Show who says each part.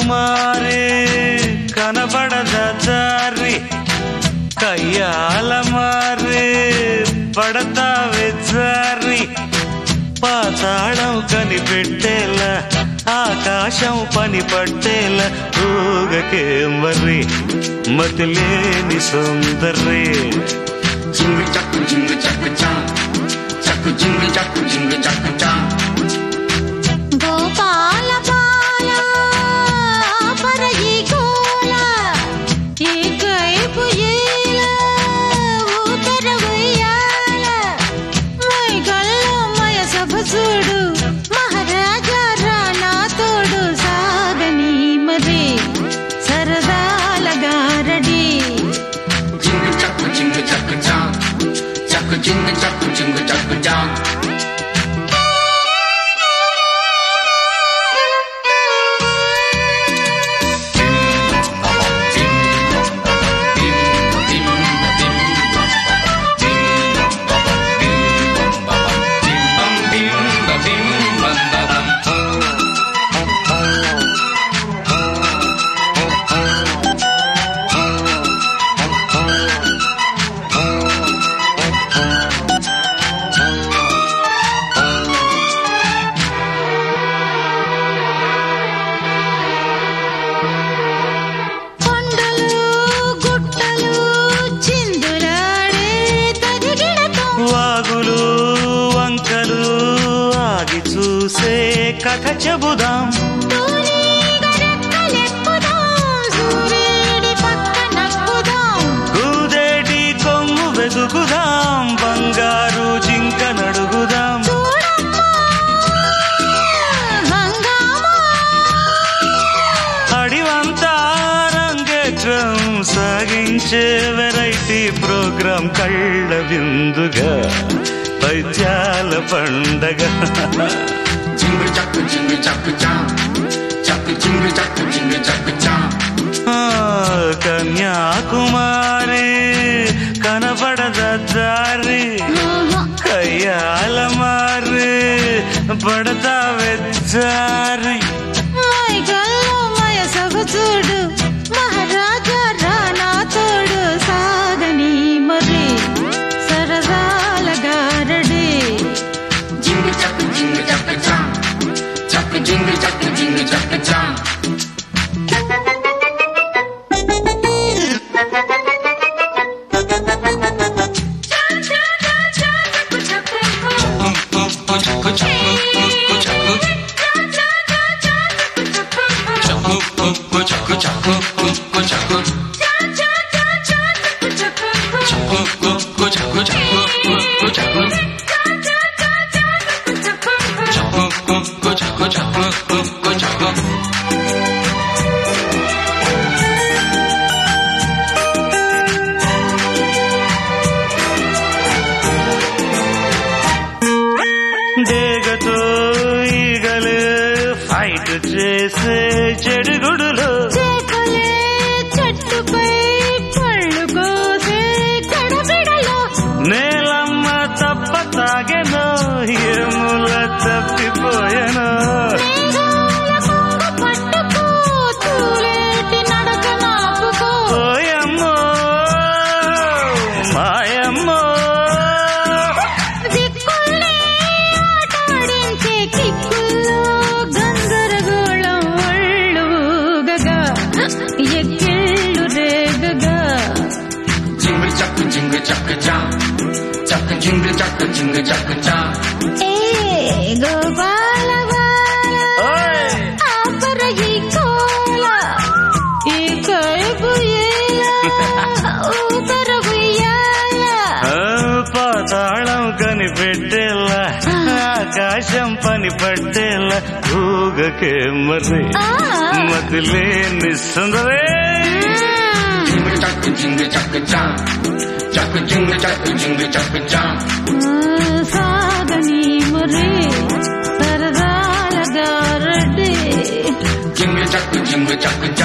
Speaker 1: కుమారి కనబడద దారి కయ్యాల మారి పడతావే జారి పాతాళం కనిపెట్టేలా ఆకాశం పని పట్టేలా ఊగకే మరి మతిలేని సుందరి
Speaker 2: జింగు చక్కు జింగు చక్కు చా చక్కు జింగు చక్కు జింగు చక్కు చా
Speaker 3: గోపాల బాల పరయి గోల ఏకైపు ఏల ఊతర ఉయ్యాల మై గల్లో మయ సభ చూడు మహారాజా రానా తోడు సాగని మరి సరదాల గారడి
Speaker 2: జింగు చక్కు చా చక్కు జింగు చక్కు చా
Speaker 1: కథ చెబుదాం కూదేటి కొమ్ము వెతుకుదాం బంగారు జింక నడుగుదాం అడివంతా రంగేట్రం సాగించే వెరైటీ ప్రోగ్రాం కళ్ళ విందుగా పైత్యాల పండగ
Speaker 2: జింగు చక్కు చా చక్కు జింగు చక్కు చా
Speaker 1: కన్యాకుమారి కనబడద దారి కయ్యాల మారి పడతావే జారి
Speaker 3: మయ సభ చూడు మహారాజా రానా తోడు సాగని మరి సరదాల గారడి
Speaker 2: జింగు చక్కు చా చక్కు జింగు చక్కు చా
Speaker 1: డేగతో ఈగలే ఫైట్ చేసే చెడుగుడులో
Speaker 3: చెట్టుపై పళ్ళు కోసే కడబిడలో
Speaker 1: నేలమ్మ తప్ప తాగెనో ఏముల తప్పిపోయెనో
Speaker 3: పట్టుకో తూలేటి నడక నాపుకో
Speaker 1: ఓయమ్మో మాయమ్మో
Speaker 3: దిక్కుల్ని ఆటాడించే కిక్కుల్లో గందరగోళం ఒళ్ళు ఊగగా ఎక్కిళ్ళు రేగగా
Speaker 2: జింగు చక్కు చా చక్కు జింగు చక్కు చా
Speaker 3: ఏ గోపాల బాల ఆపరయి కోల ఏకైపు ఏల ఊతర ఉయ్యాల
Speaker 1: పాతాళం కనిపెట్టేలా ఆకాశం పని పట్టేలా ఊగకే మరి మతిలేని సుందరే
Speaker 2: జింగు చక్కు చా చక్కు జింగు చక్కు చా
Speaker 3: సాగని మరి సరదాల గారడి
Speaker 2: జింగు చక్కు